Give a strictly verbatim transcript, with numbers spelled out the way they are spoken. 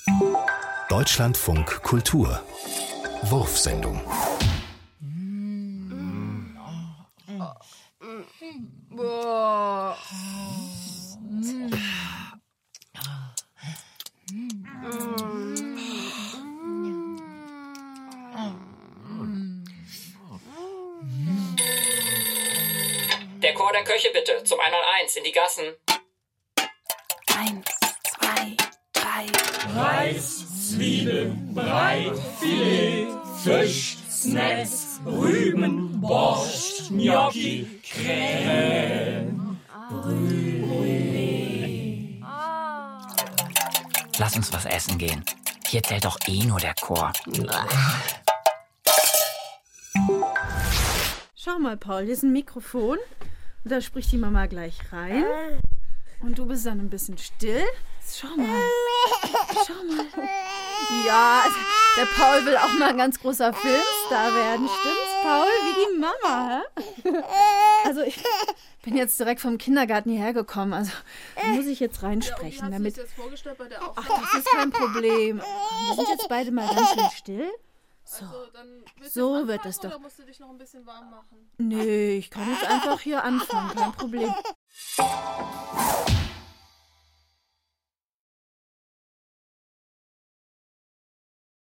Deutschlandfunk Kultur Wurfsendung. Boah. Der Chor der Köche bitte, zum hunderteins in die Gassen. Eins, zwei, drei. Reis, Zwiebeln, Brei, Filet, Fisch, Snacks, Rüben, Borscht, Gnocchi, Creme, Brûlée. Lass uns was essen gehen. Hier zählt doch eh nur der Chor. Schau mal, Paul, hier ist ein Mikrofon. Und da spricht die Mama gleich rein. Und du bist dann ein bisschen still. Schau mal. Schau mal. Ja, der Paul will auch mal ein ganz großer Filmstar werden. Stimmt's, Paul? Wie die Mama, hä? Also ich bin jetzt direkt vom Kindergarten hierher gekommen. Also da muss ich jetzt reinsprechen. Ja, damit. Du jetzt vorgestellt bei der Ach, Aufnahme? das ist kein Problem. Wir sind jetzt beide mal ganz schön still. So. Also, dann willst So du jetzt wird anfangen, es doch. Oder musst du dich noch ein bisschen warm machen? Nee, ich kann jetzt einfach hier anfangen. Kein Problem.